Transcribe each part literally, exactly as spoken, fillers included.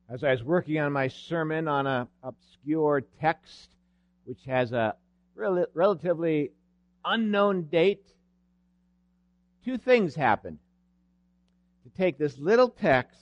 As I was working on my sermon on an obscure text which has a rel- relatively unknown date, two things happened to take this little text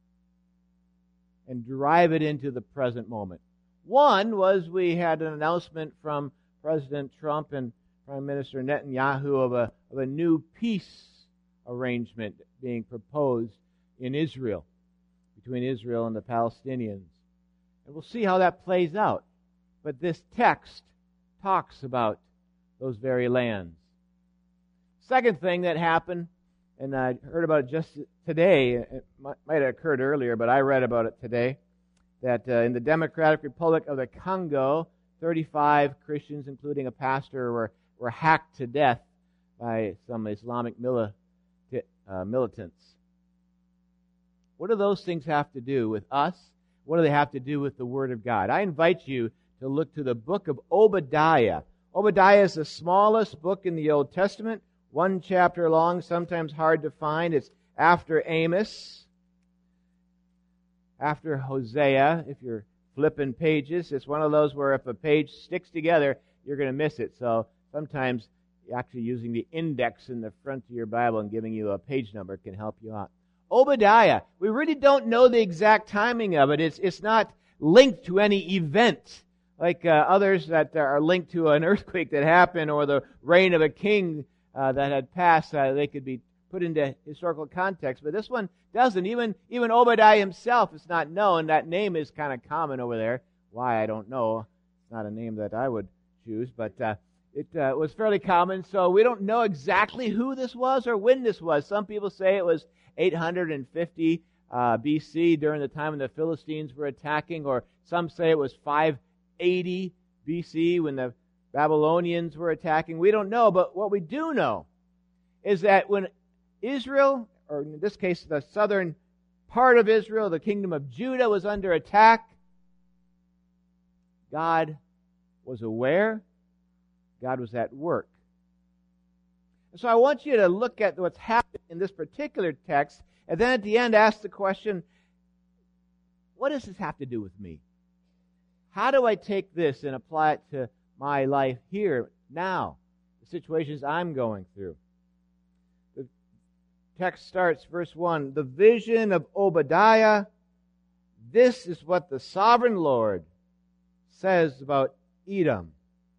and drive it into the present moment. One was we had an announcement from President Trump and Prime Minister Netanyahu of a, of a new peace arrangement being proposed in Israel, between Israel and the Palestinians. And we'll see how that plays out. But this text talks about those very lands. Second thing that happened, and I heard about it just today, it might have occurred earlier, but I read about it today, that uh, in the Democratic Republic of the Congo, thirty-five Christians, including a pastor, were, were hacked to death by some Islamic mili- uh, militants. What do those things have to do with us? What do they have to do with the Word of God? I invite you to look to the book of Obadiah. Obadiah is the smallest book in the Old Testament, one chapter long, sometimes hard to find. It's after Amos, after Hosea. If you're flipping pages, it's one of those where if a page sticks together, you're going to miss it. So sometimes actually using the index in the front of your Bible and giving you a page number can help you out. Obadiah, we really don't know the exact timing of it. It's, it's not linked to any event like uh, others that are linked to an earthquake that happened or the reign of a king uh, that had passed. Uh, they could be put into historical context. But this one doesn't. Even, even Obadiah himself is not known. That name is kind of common over there. Why, I don't know. It's not a name that I would choose, but uh, it uh, was fairly common. So we don't know exactly who this was or when this was. Some people say it was eight hundred fifty uh, B C during the time when the Philistines were attacking, or some say it was five eighty B C when the Babylonians were attacking. We don't know, but what we do know is that when Israel, or in this case the southern part of Israel, the kingdom of Judah, was under attack, God was aware, God was at work. So I want you to look at what's happened in this particular text, and then at the end ask the question, what does this have to do with me? How do I take this and apply it to my life here, now, the situations I'm going through? The text starts, verse one, the vision of Obadiah. This is what the sovereign Lord says about Edom.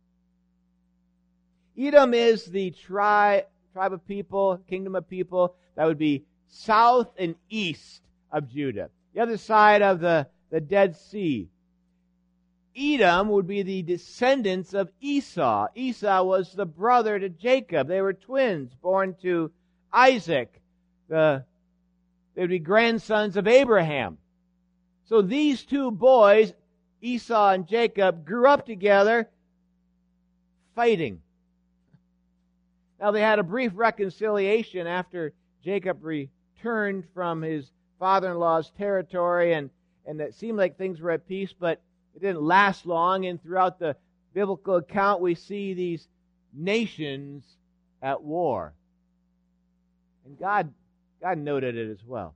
Edom is the tri- tribe of people, kingdom of people that would be south and east of Judah, the other side of the, the Dead Sea. Edom would be the descendants of Esau. Esau was the brother to Jacob. They were twins born to Isaac. The, they would be grandsons of Abraham. So these two boys, Esau and Jacob, grew up together fighting. Now, they had a brief reconciliation after Jacob returned from his father-in-law's territory, and, and it seemed like things were at peace, but it didn't last long, and throughout the biblical account, we see these nations at war. And God, God noted it as well.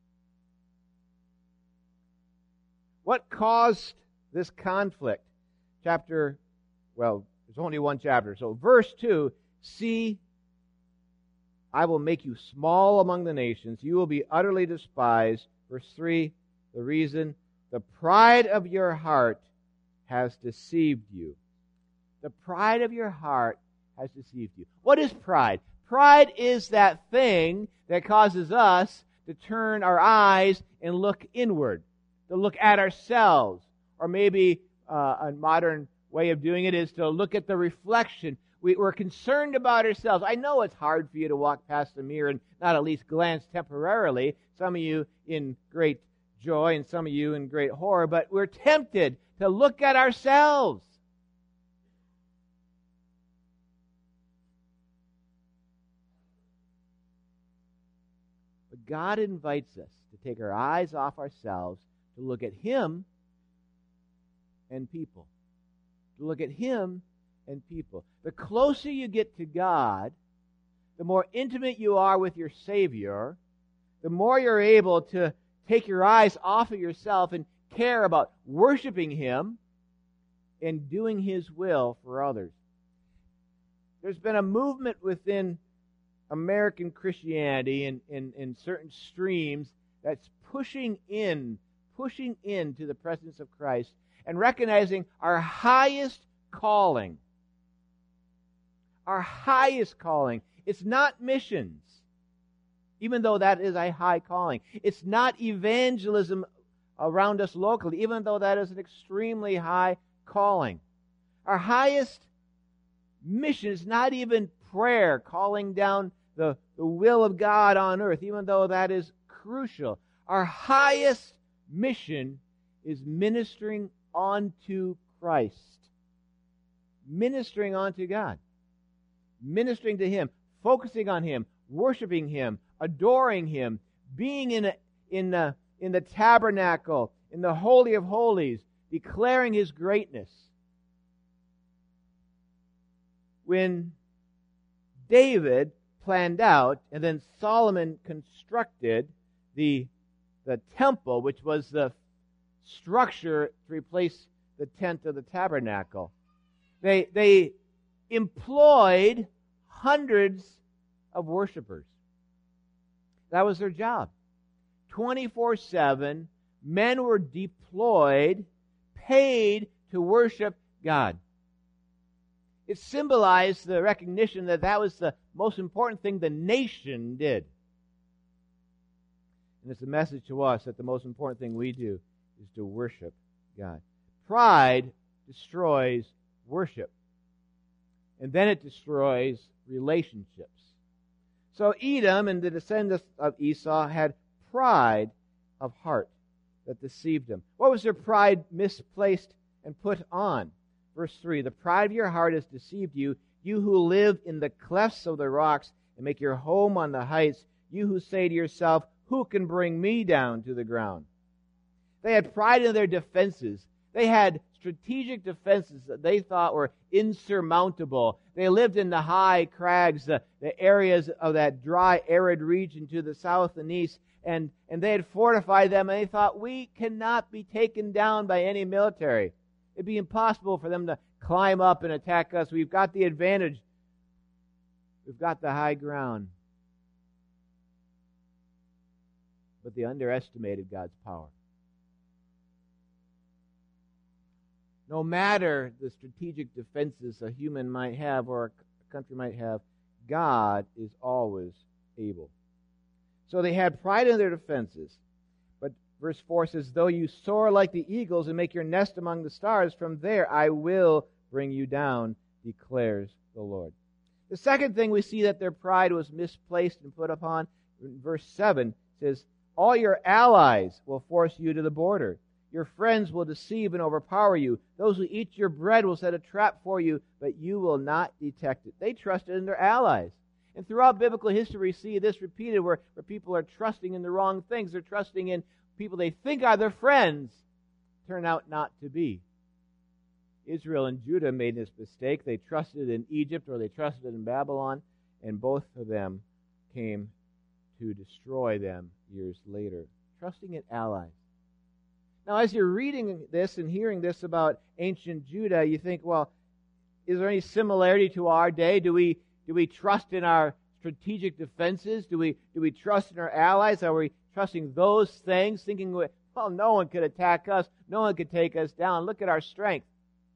What caused this conflict? Chapter, well, there's only one chapter, so verse two, see, I will make you small among the nations. You will be utterly despised. Verse three, the reason, the pride of your heart has deceived you. The pride of your heart has deceived you. What is pride? Pride is that thing that causes us to turn our eyes and look inward, to look at ourselves. Or maybe uh, a modern way of doing it is to look at the reflection. We, we're concerned about ourselves. I know it's hard for you to walk past the mirror and not at least glance temporarily. Some of you in great joy and some of you in great horror, but we're tempted to look at ourselves. But God invites us to take our eyes off ourselves, to look at Him and people. To look at Him and people. The closer you get to God, the more intimate you are with your Savior, the more you're able to take your eyes off of yourself and care about worshiping Him and doing His will for others. There's been a movement within American Christianity and in, in, in certain streams that's pushing in, pushing into the presence of Christ and recognizing our highest calling. Our highest calling. It's not missions, even though that is a high calling. It's not evangelism around us locally, even though that is an extremely high calling. Our highest mission is not even prayer, calling down the, the will of God on earth, even though that is crucial. Our highest mission is ministering unto Christ. Ministering unto God. Ministering to Him, focusing on Him, worshiping Him, adoring Him, being in, a, in, the, in the tabernacle, in the Holy of Holies, declaring His greatness. When David planned out and then Solomon constructed the, the temple, which was the structure to replace the tent of the tabernacle, they, they employed hundreds of worshipers. That was their job. twenty-four seven, men were deployed, paid to worship God. It symbolized the recognition that that was the most important thing the nation did. And it's a message to us that the most important thing we do is to worship God. Pride destroys worship. And then it destroys relationships. So Edom and the descendants of Esau had pride of heart that deceived them. What was their pride misplaced and put on? Verse three, the pride of your heart has deceived you, you who live in the clefts of the rocks and make your home on the heights, you who say to yourself, who can bring me down to the ground? They had pride in their defenses. They had strategic defenses that they thought were insurmountable. They lived in the high crags, the, the areas of that dry, arid region to the south and east, and, and they had fortified them, and they thought, we cannot be taken down by any military. It'd be impossible for them to climb up and attack us. We've got the advantage. We've got the high ground. But they underestimated God's power. No matter the strategic defenses a human might have or a country might have, God is always able. So they had pride in their defenses. But verse four says, though you soar like the eagles and make your nest among the stars, from there I will bring you down, declares the Lord. The second thing we see that their pride was misplaced and put upon, in verse seven says, all your allies will force you to the border. Your friends will deceive and overpower you. Those who eat your bread will set a trap for you, but you will not detect it. They trusted in their allies. And throughout biblical history, we see this repeated where, where people are trusting in the wrong things. They're trusting in people they think are their friends, turn out not to be. Israel and Judah made this mistake. They trusted in Egypt or they trusted in Babylon, and both of them came to destroy them years later. Trusting in allies. Now, as you're reading this and hearing this about ancient Judah, you think, well, is there any similarity to our day? Do we do we trust in our strategic defenses? Do we do we trust in our allies? Are we trusting those things, thinking, well, no one could attack us, no one could take us down. Look at our strength.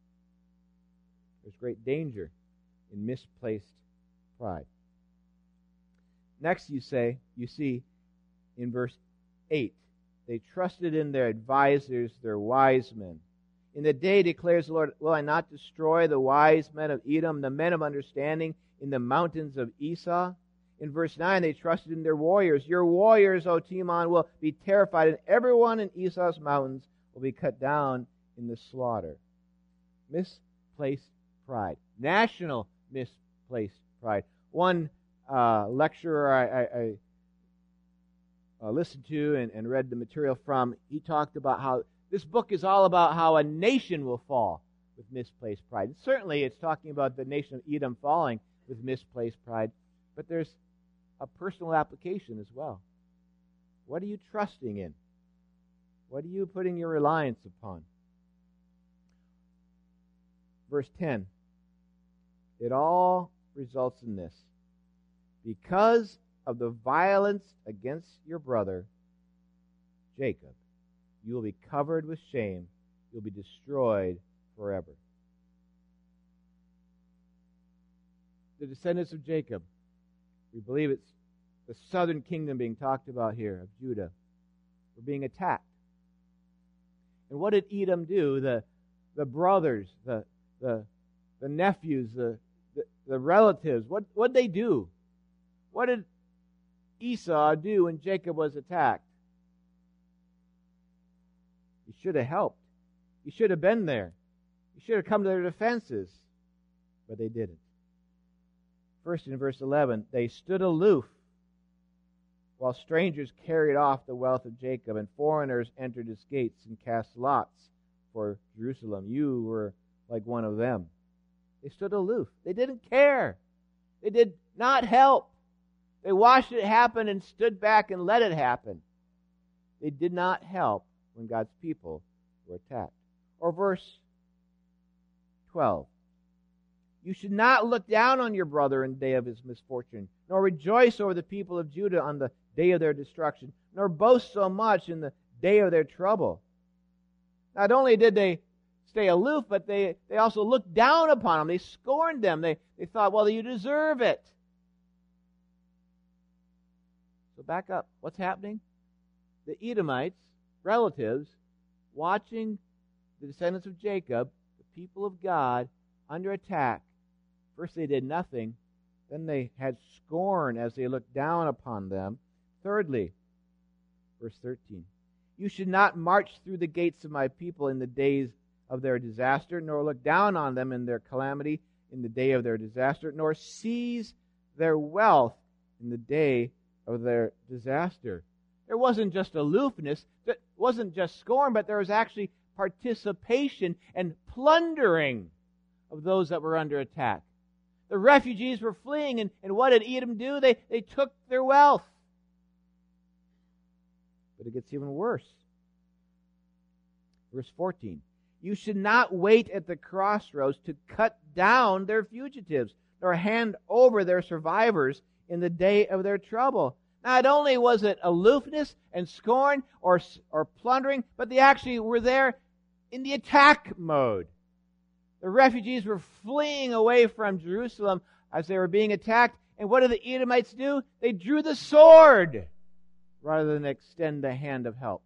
There's great danger in misplaced pride. Next, you say, you see in verse eight, they trusted in their advisors, their wise men. In the day, declares the Lord, will I not destroy the wise men of Edom, the men of understanding in the mountains of Esau? In verse nine, they trusted in their warriors. Your warriors, O Timon, will be terrified, and everyone in Esau's mountains will be cut down in the slaughter. Misplaced pride. National misplaced pride. One uh, lecturer I, I, I Uh, listened to and, and read the material from, he talked about how this book is all about how a nation will fall with misplaced pride. And certainly it's talking about the nation of Edom falling with misplaced pride, but there's a personal application as well. What are you trusting in? What are you putting your reliance upon? Verse ten. It all results in this. Because of the violence against your brother, Jacob, you will be covered with shame. You'll be destroyed forever. The descendants of Jacob, we believe it's the southern kingdom being talked about here, of Judah, were being attacked. And what did Edom do? The, the brothers, the, the, the nephews, the, the, the relatives, what what they do? What did Esau do when Jacob was attacked? He should have helped. He should have been there. He should have come to their defenses. But they didn't. First, in verse eleven, they stood aloof while strangers carried off the wealth of Jacob, and foreigners entered his gates and cast lots for Jerusalem. You were like one of them. They stood aloof. They didn't care. They did not help. They watched it happen and stood back and let it happen. They did not help when God's people were attacked. Or verse twelve. You should not look down on your brother in the day of his misfortune, nor rejoice over the people of Judah on the day of their destruction, nor boast so much in the day of their trouble. Not only did they stay aloof, but they, they also looked down upon them. They scorned them. They, they thought, well, you deserve it. So back up. What's happening? The Edomites, relatives, watching the descendants of Jacob, the people of God, under attack. First they did nothing. Then they had scorn as they looked down upon them. Thirdly, verse thirteen. You should not march through the gates of my people in the days of their disaster, nor look down on them in their calamity in the day of their disaster, nor seize their wealth in the day of their disaster. There wasn't just aloofness, it wasn't just scorn, but there was actually participation and plundering of those that were under attack. The refugees were fleeing, and, and what did Edom do? They, they took their wealth. But it gets even worse. Verse fourteen. You should not wait at the crossroads to cut down their fugitives, nor hand over their survivors in the day of their trouble. Not only was it aloofness and scorn or, or plundering, but they actually were there in the attack mode. The refugees were fleeing away from Jerusalem as they were being attacked. And what did the Edomites do? They drew the sword rather than extend the hand of help.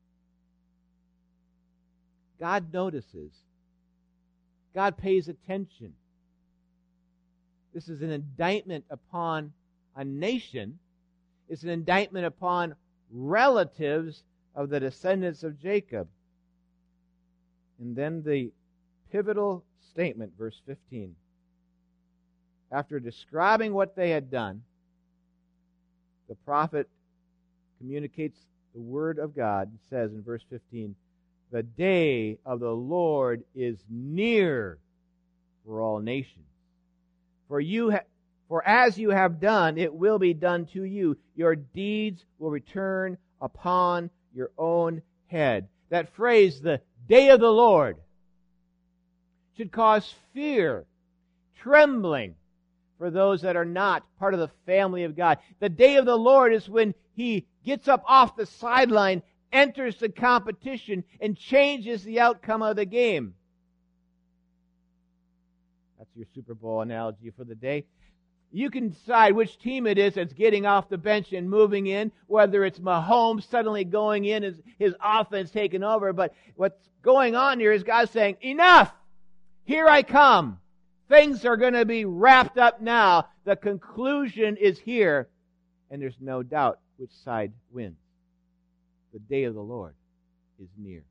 God notices. God pays attention. This is an indictment upon a nation. It's an indictment upon relatives of the descendants of Jacob. And then the pivotal statement, verse fifteen. After describing what they had done, the prophet communicates the word of God and says in verse fifteen, the day of the Lord is near for all nations. For you ha- for as you have done, it will be done to you. Your deeds will return upon your own head. That phrase, the day of the Lord, should cause fear, trembling for those that are not part of the family of God. The day of the Lord is when He gets up off the sideline, enters the competition, and changes the outcome of the game. That's your Super Bowl analogy for the day. You can decide which team it is that's getting off the bench and moving in, whether it's Mahomes suddenly going in, his, his offense taking over. But what's going on here is God saying, enough! Here I come. Things are going to be wrapped up now. The conclusion is here, and there's no doubt which side wins. The day of the Lord is near.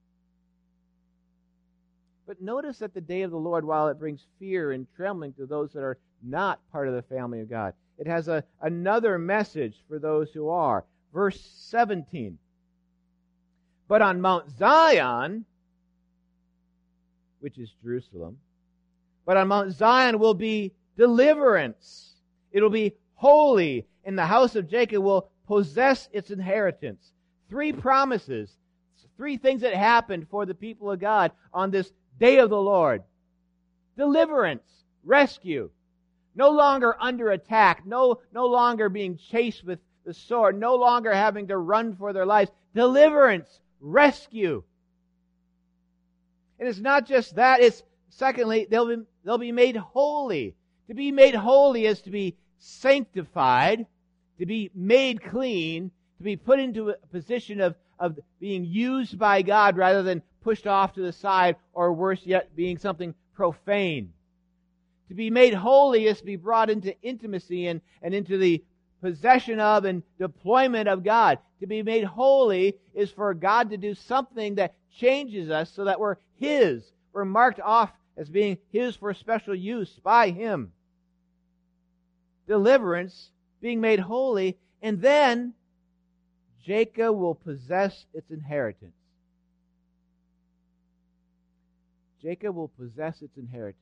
But notice that the day of the Lord, while it brings fear and trembling to those that are not part of the family of God, it has a, another message for those who are. Verse seventeen. But on Mount Zion, which is Jerusalem, but on Mount Zion will be deliverance. It will be holy, and the house of Jacob will possess its inheritance. Three promises, three things that happened for the people of God on this day of the Lord. Deliverance, rescue, no longer under attack, no, no longer being chased with the sword, no longer having to run for their lives. Deliverance, rescue. And it's not just that, it's secondly, they'll be, they'll be made holy. To be made holy is to be sanctified, to be made clean, to be put into a position of, of being used by God rather than pushed off to the side, or worse yet, being something profane. To be made holy is to be brought into intimacy and, and into the possession of and deployment of God. To be made holy is for God to do something that changes us so that we're His. We're marked off as being His for special use by Him. Deliverance, being made holy, and then Jacob will possess its inheritance. Jacob will possess its inheritance.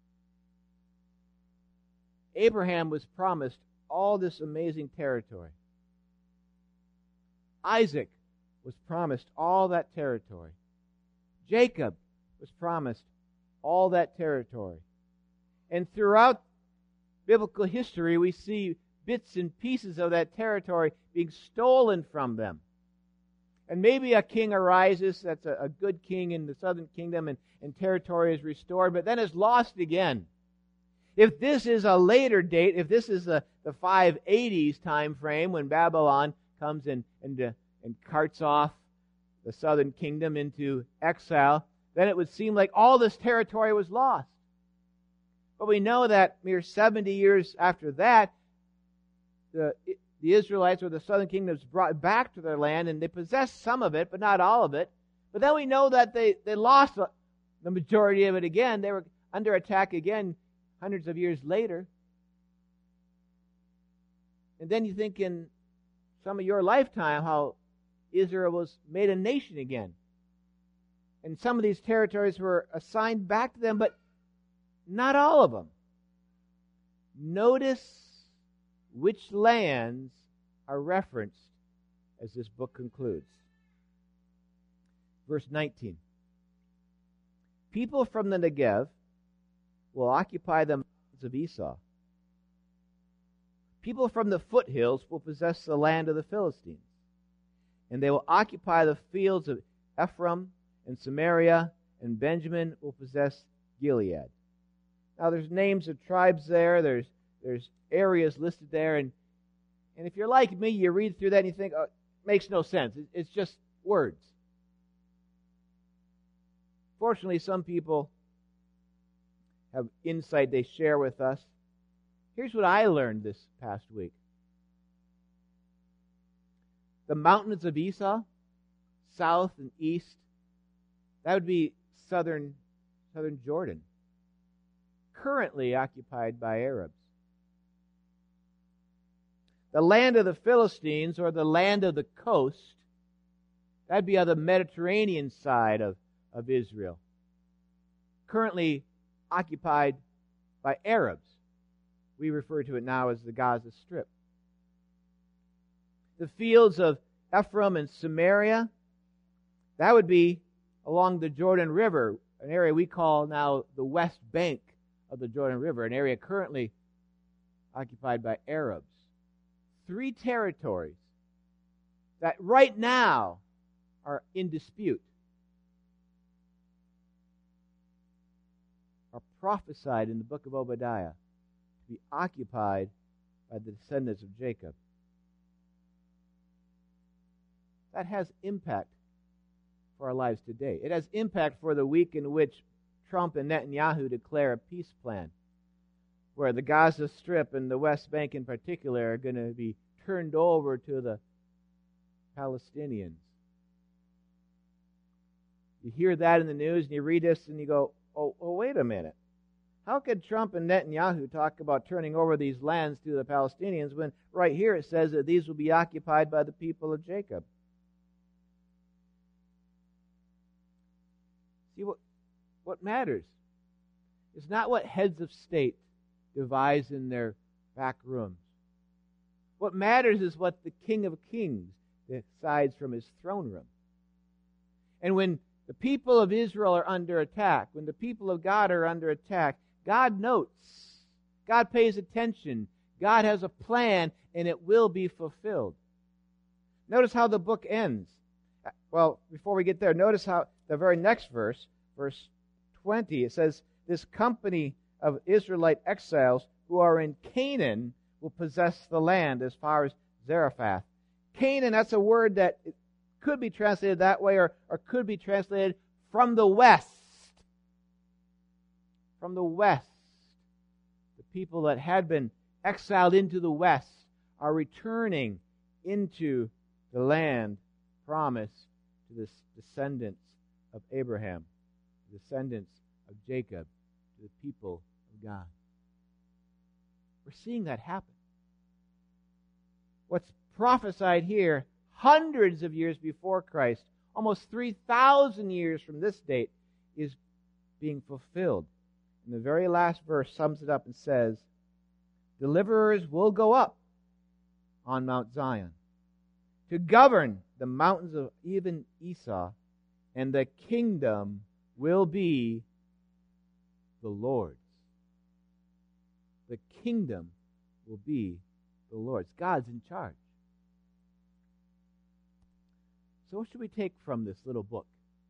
Abraham was promised all this amazing territory. Isaac was promised all that territory. Jacob was promised all that territory. And throughout biblical history, we see bits and pieces of that territory being stolen from them. And maybe a king arises that's a, a good king in the southern kingdom, and, and territory is restored, but then is lost again. If this is a later date, if this is the, the five eighties time frame when Babylon comes and, and, uh, and carts off the southern kingdom into exile, then it would seem like all this territory was lost. But we know that mere seventy years after that, the, the Israelites or the southern kingdom is brought back to their land, and they possessed some of it, but not all of it. But then we know that they, they lost the majority of it again. They were under attack again hundreds of years later. And then you think in some of your lifetime how Israel was made a nation again. And some of these territories were assigned back to them, but not all of them. Notice which lands are referenced as this book concludes. Verse nineteen. People from the Negev will occupy the mountains of Esau. People from the foothills will possess the land of the Philistines. And they will occupy the fields of Ephraim and Samaria, and Benjamin will possess Gilead. Now there's names of tribes there, there's there's areas listed there, and and if you're like me, you read through that and you think, oh, it makes no sense. It's just words. Fortunately, some people have insight they share with us. Here's what I learned this past week. The mountains of Esau, south and east, that would be southern, southern Jordan, currently occupied by Arabs. The land of the Philistines, or the land of the coast, that'd be on the Mediterranean side of, of Israel, currently occupied by Arabs. We refer to it now as the Gaza Strip. The fields of Ephraim and Samaria, that would be along the Jordan River, an area we call now the west bank of the Jordan River, an area currently occupied by Arabs. Three territories that right now are in dispute are prophesied in the book of Obadiah to be occupied by the descendants of Jacob. That has impact for our lives today. It has impact for the week in which Trump and Netanyahu declare a peace plan, where the Gaza Strip and the West Bank in particular are going to be turned over to the Palestinians. You hear that in the news and you read this and you go, oh, oh wait a minute. How could Trump and Netanyahu talk about turning over these lands to the Palestinians when right here it says that these will be occupied by the people of Jacob? See, what, what matters is not what heads of state devise in their back rooms. What matters is what the King of Kings decides from his throne room. And when the people of Israel are under attack, when the people of God are under attack, God notes, God pays attention, God has a plan, and it will be fulfilled. Notice how the book ends. Well, before we get there, notice how the very next verse, verse twenty, it says, this company of Israelite exiles who are in Canaan will possess the land as far as Zarephath. Canaan, that's a word that could be translated that way, or, or could be translated from the west. From the west. The people that had been exiled into the west are returning into the land promised to the descendants of Abraham, the descendants of Jacob, to the people of God. We're seeing that happen. What's prophesied here hundreds of years before Christ, almost three thousand years from this date, is being fulfilled. And the very last verse sums it up and says, deliverers will go up on Mount Zion to govern the mountains of even Esau, and the kingdom will be the Lord's. The kingdom will be the Lord's. God's in charge. So what should we take from this little book?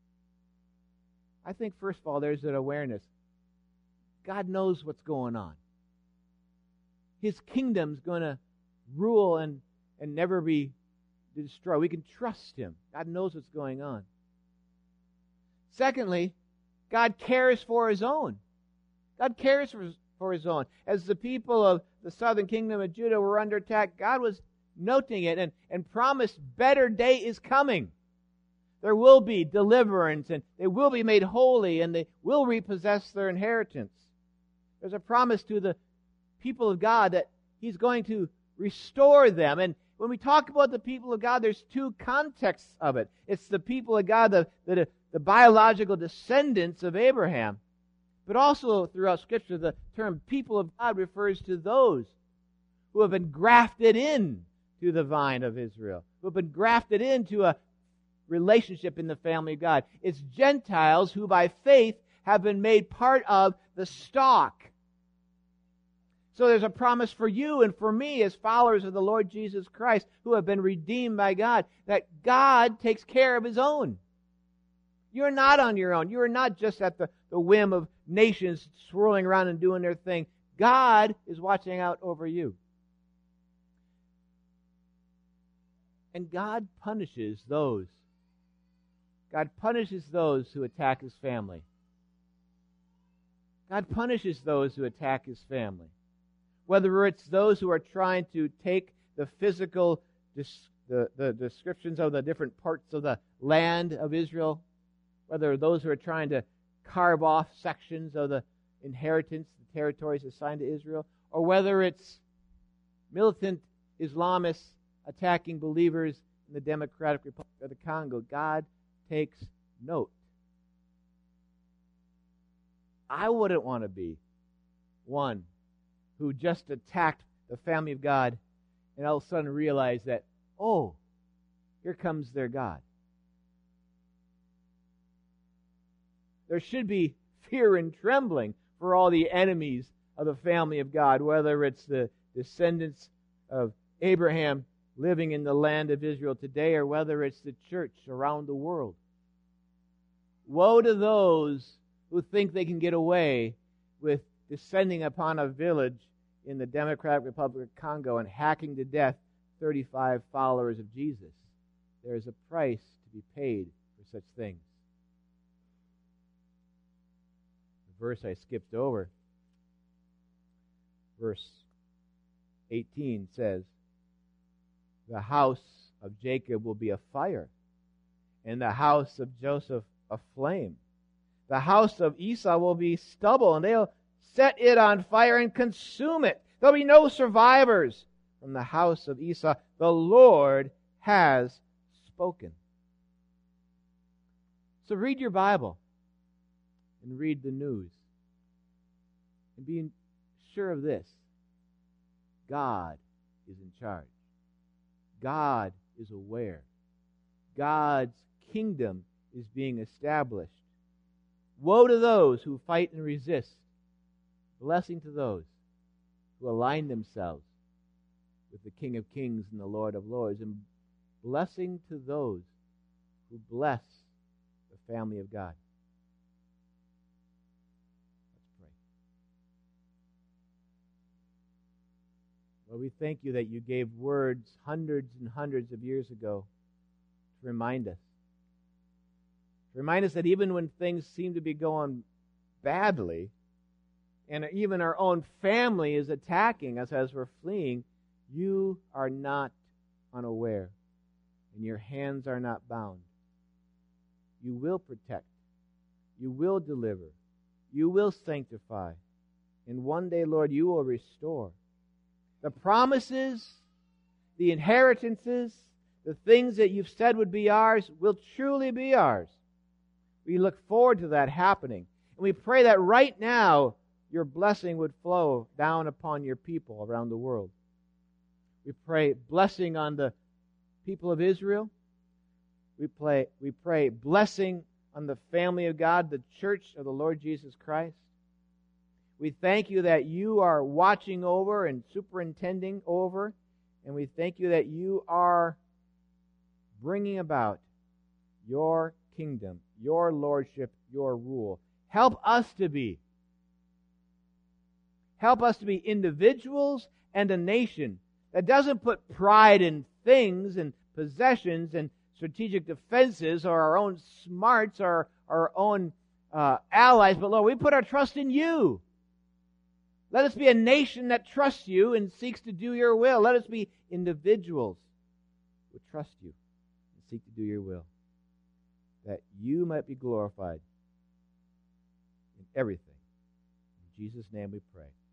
I think, first of all, there's an awareness. God knows what's going on. His kingdom's going to rule and, and never be destroyed. We can trust Him. God knows what's going on. Secondly, God cares for His own. God cares for His, for His own. As the people of the southern kingdom of Judah were under attack, God was noting it and, and promised better day is coming. There will be deliverance, and they will be made holy, and they will repossess their inheritance. There's a promise to the people of God that He's going to restore them. And when we talk about the people of God, there's two contexts of it. It's the people of God, the, the, the biological descendants of Abraham. But also throughout Scripture, the term people of God refers to those who have been grafted in to the vine of Israel, who have been grafted into a relationship in the family of God. It's Gentiles who by faith have been made part of the stock. So there's a promise for you and for me as followers of the Lord Jesus Christ who have been redeemed by God, that God takes care of His own. You're not on your own. You are not just at the, the whim of nations swirling around and doing their thing. God is watching out over you. And God punishes those. God punishes those who attack His family. God punishes those who attack His family. Whether it's those who are trying to take the physical, the, the descriptions of the different parts of the land of Israel, whether those who are trying to carve off sections of the inheritance, the territories assigned to Israel, or whether it's militant Islamists attacking believers in the Democratic Republic of the Congo, God takes note. I wouldn't want to be one who just attacked the family of God and all of a sudden realized that, oh, here comes their God. There should be fear and trembling for all the enemies of the family of God, whether it's the descendants of Abraham living in the land of Israel today or whether it's the church around the world. Woe to those who think they can get away with descending upon a village in the Democratic Republic of Congo and hacking to death thirty-five followers of Jesus. There is a price to be paid for such things. The verse I skipped over, verse eighteen says, the house of Jacob will be a fire, and the house of Joseph a flame. The house of Esau will be stubble, and they'll set it on fire and consume it. There'll be no survivors from the house of Esau. The Lord has spoken. So read your Bible and read the news. And be sure of this. God is in charge. God is aware. God's kingdom is being established. Woe to those who fight and resist. Blessing to those who align themselves with the King of Kings and the Lord of Lords. And blessing to those who bless the family of God. Let's pray. Lord, we thank you that you gave words hundreds and hundreds of years ago to remind us. To remind us that even when things seem to be going badly, and even our own family is attacking us as we're fleeing, you are not unaware, and your hands are not bound. You will protect. You will deliver. You will sanctify. And one day, Lord, you will restore. The promises, the inheritances, the things that you've said would be ours will truly be ours. We look forward to that happening. And we pray that right now, your blessing would flow down upon your people around the world. We pray blessing on the people of Israel. We pray, we pray blessing on the family of God, the church of the Lord Jesus Christ. We thank you that you are watching over and superintending over, and we thank you that you are bringing about your kingdom, your lordship, your rule. Help us to be. Help us to be individuals and a nation that doesn't put pride in things and possessions and strategic defenses or our own smarts or our own uh, allies, but Lord, we put our trust in you. Let us be a nation that trusts you and seeks to do your will. Let us be individuals who trust you and seek to do your will, that you might be glorified in everything. In Jesus' name we pray.